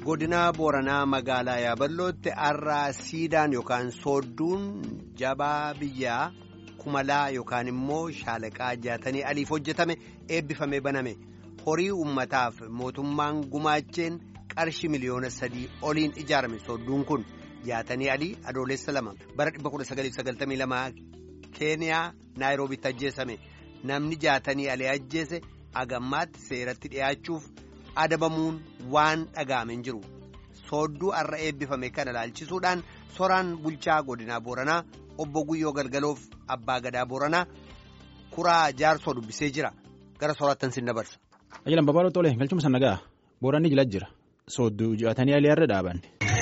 Godina Booranaa magaalaa Yaaballootti har'a siidaan yookaan soodduun jabaa biyyaa kumalaa yookaan immoo shaalaqaa jaatanii aliif hojjetame eebbifamee baname. Horii uummataaf mootummaan gumaacheen qarshii miliyoona 3 oliin ijaarame soodduun kun jaatanii alii adoolessa 2 bara 1992 Keeniyaa Naayiroobitti ajjeesame. Namni jaatanii alii ajjeese agammaatti seeratti dhiyaachuuf adabamuun waan dhaga'ameen jiru. Soodduu har'a eebbifame kana ilaalchisuudhaan soraan bulchaa godinaa Booranaa obbo Guyyoo Galgaloof abbaa gadaa Booranaa kuraa jaarsoo dubbisee jira. Gara soraattan sin dabarsa. Ajalan babal'oo tolee galchuma sana ga'a. Booranni jila jira. Soodduu jaatanii alii har'a dhaaban.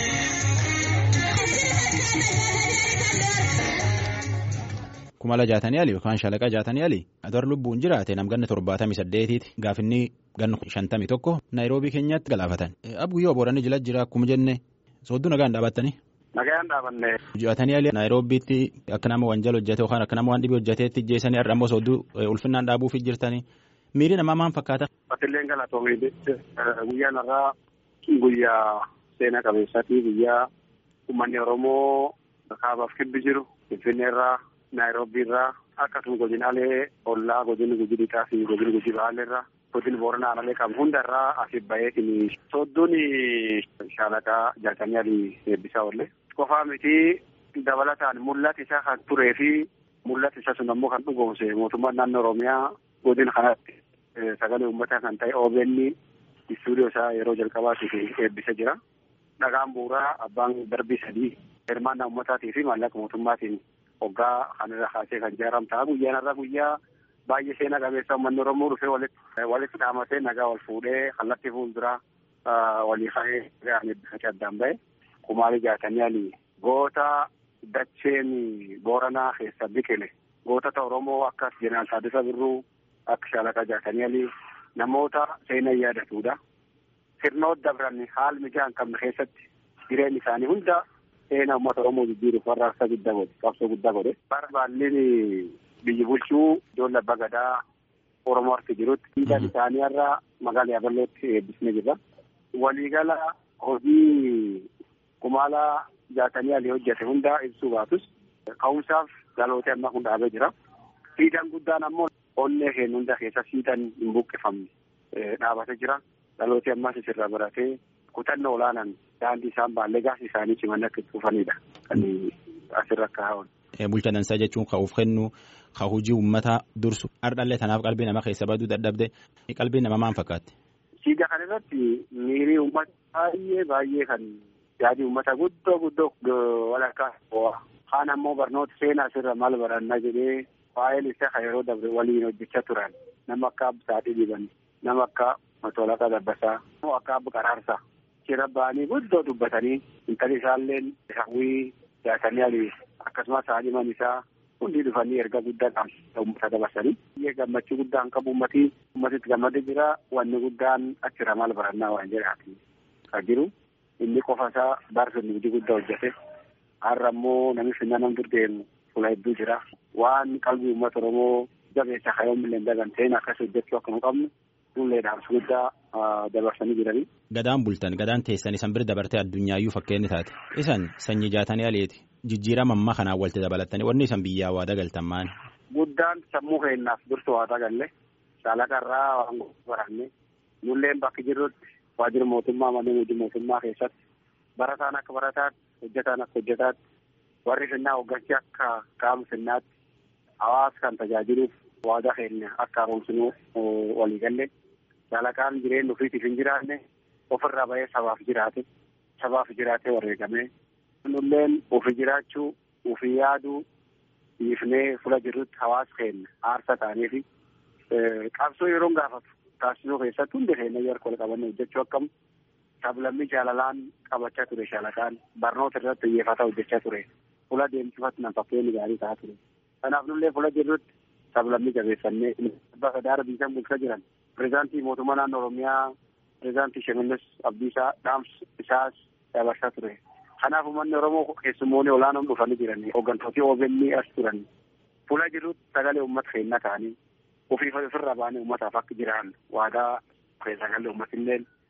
Kumala jaatanii alii yookaan shaalaqaa jaatanii alii adar lubbuun jiraate namganna 78 gaafinni ganna 51 Naayiroobii keenyatti galaafatan. Abguyyoo Booranni jila jira akkuma jenne soodduu nagaan dhaabattanii. Nagaan dhaabanne. Jaatanii alii Naayiroobiitti akka nama wanjal hojjete yookaan akka nama waan dhibee hojjeteetti jeesanii har'a immoo soodduu ulfinnaan dhaabuuf jirtanii. Miiri namaa maal fakkaata? Atiilleen galatoomee guyyaan irraa guyyaa seenaa qabeessaati. Guyyaa uummanni Oromoo kaabaaf kibbi jiru Finfinnee irraa Naayiroobii irraa akkasuma godinaalee ollaa godina Gujii Lixaa fi godina Gujii Bahalee irraa godina Booranaa Aralee qabu hunda irraa asii baheetiin soodduun shaalaqaa jaatanii alii eebbisaa oolle. Qofaa miti dabalataan mul'ata isaa kan turee fi mul'ata isaa sun ammoo kan dhugoomse mootummaan naannoo Oromiyaa godina kanatti sagalee uummataa kan ta'e OBN istuudiyoo isaa yeroo jalqabaatiif eebbisa jira. Dhagaan bu'uuraa abbaan darbii 3 hirmaannaa uummataatii fi maallaqa mootummaatiin hoggaa kanarra kaasee kan ijaaram ta'a. Guyyaan irraa guyyaa baay'ee seenaa qabeessa uummanni Oromoo dhufee walitti dhaamatee nagaa wal fuudhee kallattii fuulduraa walii ka'ee ga'an eebbifate addaan ba'e. Kumaalii jaatanii alii goota dacheen Booranaa keessa biqile gootota Oromoo akka Jeneraal Taaddasaa Birruu akka shaalaqaa jaatanii alii namoota seenaa yaadatudha. Sirnoota dabran haal mijaa hin qabne keessatti jireenya isaanii hunda seenaa uummata Oromoo jijjiiruuf warraaqsa guddaa godhe qabsoo guddaa godhe. Bara baalleen biyyi bulchuu ijoollee abbaa gadaa Oromoo harki jirutti siidaan isaanii irraa magaalaa Yaaballootti eebbisnee jirra. Waliigala hojii kumaalaa jaatanii alii hojjete hunda ibsuu baatus ka'umsaaf dhaloota ammaa kun dhaabee jira. Siidaan guddaan ammoo onnee keenya hunda keessa siidaan hin buqqifamne dhaabatee jira. Dhalooti ammaas isirraa baratee kutannoo olaanaan daandii isaan baallee gaasii isaanii ciman akka dhufanidha. Kan asirra kaa'an. Bulchaa dansaa jechuun ka'uuf kennu ka hojii uummataa dursu ardhallee tanaaf qalbii namaa keessa baduu dadhabde qalbii namaa maal fakkaatti? Siidaa kana irratti miirii uummata baay'ee kan yaadii uummata guddoo walakkaa bo'aa. Kaan ammoo barnoota seenaa asirra maal barannaa jedhee waa'een isaa kan yeroo dabre waliin hojjechaa turan nama akka Absaatii Diban nama akka Matolaqaa Dabbasaa akka Abba Qaraarsaa jira ba'anii guddoo dubbatanii intalli isaallee hawwii jaatanii alii akkasumas haadhiman isaa hundi dhufanii erga guddaa uummata dabarsanii gammachuu guddaan qabu ummatitti gammadee jira. Wanni guddaan achirra maal barannaa waan jedhaati kan jiru inni qofa isaa baarsuun hojii guddaa hojjete. Har'a immoo namni finna nam durdeemu fuula hedduu jira. Waan qalbii uummata Oromoo jabeessa hayoomillee daganteen akkas hojjechuu akka hin qabne fuullee dhaamsa guddaa dabarsanii jiranii. Gadaan bultan gadaan teessan isan bira dabartee addunyaayyuu fakkeenni taate isan sanyii jaatanii aleeti jijjiirama ammaa kanaan walitti dabalattanii wanni isan biyyaa waa dagaltan maali? Guddaan sammuu keenyaaf dursu waa dagalle shaalaqa irraa waan baranne nulleen bakki jirrutti waajjira mootummaa manneen hojii mootummaa keessatti barataan akka barataatti hojjetaan akka hojjetaatti warri finnaa hoggansi akka qaama finnaatti hawaasa kan tajaajiluuf waadaa keenya akka haaromsinuu walii galle. Shaalaqaan jireenya ofiitiif hin jiraanne ofirraa bahee sabaaf jiraatee wareegamee nulleen ofii jiraachuu ofii yaaduu dhiifnee fuula jirrutti hawaasa keenya aarsa ta'anii fi qabsoo yeroo gaafatu taasisuu keessatti hundi keenya yeroo wal qabannee hojjechuu akkam sablammii jaalalaan qabachaa ture. Shaalaqaan barnoota irratti xiyyeeffataa hojjechaa ture. Fuula deemsifatti nama fakkeenyi gaarii ta'aa ture. Kanaaf nullee fuula jirrutti sablammii jabeessannee abbaa gadaa biyyan bulchaa jiran. Pireezidaantii mootummaa naannoo Oromiyaa pireezidaantii Shimallis Abdiisaa dhaamsa isaas dabarsaa ture. Kanaaf uummanni Oromoo keessummoonni olaanoon dhufanii jiran hooggantooti OBN as turan fuula jirutti sagalee uummata keenyaa ta'anii ofirra baanee uummataaf akka jiran waadaa sagalee uummatillee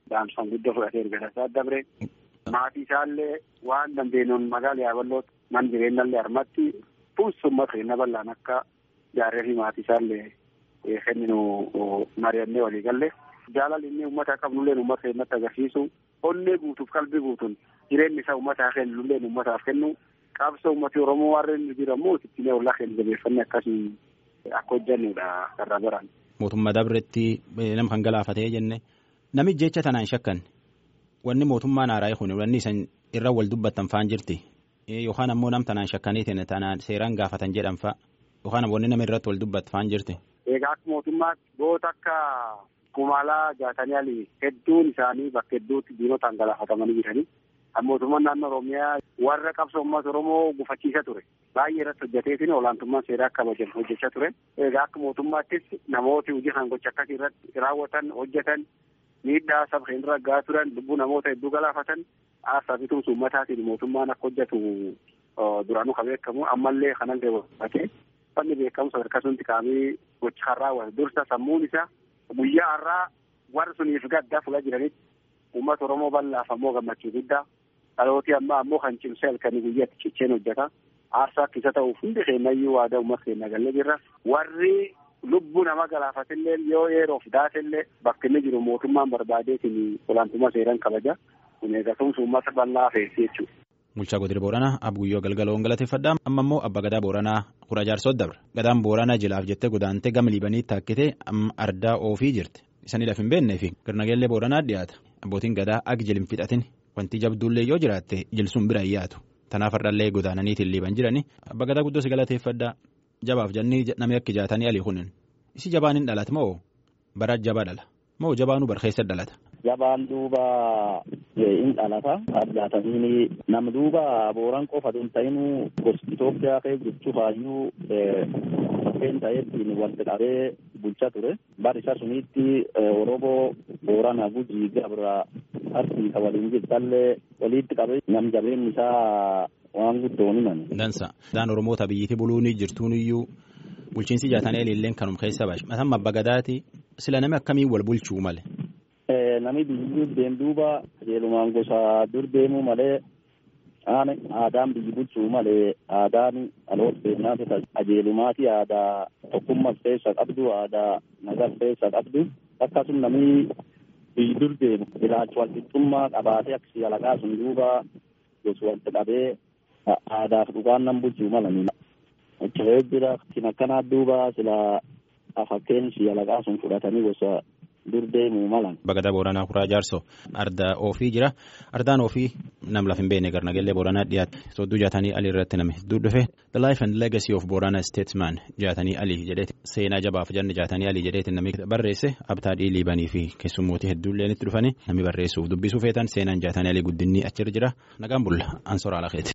dhaamsan guddoo fudhatee erga isaa dabre. Maatii isaallee waan dandeenyuun magaalaa Yaaballootti man jireenyallee harmatti fuunsummaa keenya bal'aan akka jaarree fi maatii isaallee kenninu mari'annee walii galle. Jaalalli inni uummata qabnullee uummata keenyatti agarsiisu onnee guutuuf qalbii guutuun jireenyi isaa uummataa kennullee uummataaf kennu qabsoo uummati Oromoo warreen jiramu ittiin ollaa keenya jabeeffannee akkasii akka hojjannudha karra biraan. Mootummaa dabretti nama kan galaafatee jenne namichi jecha tanaan shakkan wanni mootummaan haaraa kun wanni isan irra wal dubbattan faan jirti yookaan ammoo nam tanaan shakkaniitiin tanaan seeraan gaafatan jedhan fa'a yookaan wanni nama irratti wal dubbattu faan jirti. Egaa akka mootummaatti goota akka Kumaalaa jaatanii alii hedduun isaanii bakka hedduutti diinotaan galaafatamanii jiranii. Mootummaan naannoo Oromiyaa warra qabsoo uummata Oromoo gufachiisa ture. Baay'ee irratti hojjeteetiin olaantummaan seeraa kabajan hojjechaa ture. Egaa akka mootummaattis namooti hojii kan gocha akkasii irratti raawwatan hojjetan miidhaa saba keenya irra gahaa turan lubbuu namoota hedduu galaafatan aarsaa fi tumsa uummataatiin mootummaan akka hojjetu duraanuu kan beekamu ammallee kanallee walqabatee fanni beekamu sadarkaa sunti qaamee gocha kan raawwate dursa sammuun isaa guyyaa har'aa warri suniif gaddaa fuula jiranitti uummata Oromoo bal'aaf ammoo gammachuu guddaa dhalooti ammoo kan cimsee halkanii guyyaatti cicheen hojjeta aarsaa akkasa ta'uuf hundi keenyayyuu waadaa uummata keenya galle jirra warri lubbuu nama galaafatillee yoo yeroof daatellee bakka inni jiru mootummaan barbaadeetiin olaantummaa seeraan kabaja kun eegatumsa uummata bal'aa feesi jechuudha. Bulchaa Godina Booranaa Abguyyoo Galgaloon galateeffadhaa amma immoo Abbaa Gadaa Booranaa Kura Jaarsoo dabre gadaan Booranaa jilaaf jettee godaantee gama liibanii taakkitee ardaa oofii jirti isanii lafa hin beeknee fi garnageellee Booranaa dhiyaata abbootiin gadaa ag jilin fixatin wanti jabduullee yoo jiraatte jilsuun bira yaatu tanaaf har'allee godaananiitiin liiban jirani Abbaa Gadaa guddoo si galateeffadhaa jabaaf jennii namni akka jaatanii alii kunin isi jabaan hin dhalata moo bara jabaa dhala moo jabaanuu barkeessa dhalata. Jabaan duuba hin dhalata addaatanii nam duuba Booran qofa tun ta'inuu gosti Itoophiyaa kee jechuuf hayyuu bakkeen ta'eetiin walitti qabee bulchaa ture bar isa sunitti Oromoo Boorana Gujii Gabra Arsiisa waliin jirtallee walitti qabee nam jabeen isaa waan guddoon himan. Dansa daan Oromoota biyyatti buluun jirtuun iyyuu bulchiinsi jaatanii illeen kanum keessa baashe mataan Abbaa Gadaati sila namni akkamiin wal bulchuu male. Nami biyyi deemu duuba qajeelumaan gosa dur deemuu malee aadaan biyyi bulchuu malee aadaan dhaloota beeknaati qajeelumaati aadaa tokkummaa keessa qabdu aadaa nagaa keessa qabdu akkasuma namni biyyi dur deemu ilaalcha walqixxummaa qabaatee akkasii alaqaa sun duuba gosa walitti qabee aadaaf dhugaan nam bulchuu malanii. Achirree jira kan akkanaa duuba sila fakkeen si alaqaa sun fudhatanii gosa dur deemuu malan. Abbaa Gadaa Booranaa Kuraa Jaarsoo ardaa ofii jira ardaan ofii nam lafa hin beekne garnageellee Booranaa dhiyaate sodduu jaatanii alii irratti nami hedduu dhufe the life and legacy of Boorana statesman jaatanii alii jedheeti seenaa jabaaf janne jaatanii alii jedheeti nami barreesse abtaadhii liibanii fi keessummootii hedduullee itti dhufanii nami barreessuuf dubbisuu feetan seenaan jaatanii alii guddinni achirra jira nagaan bulla ansoraa lakeeti.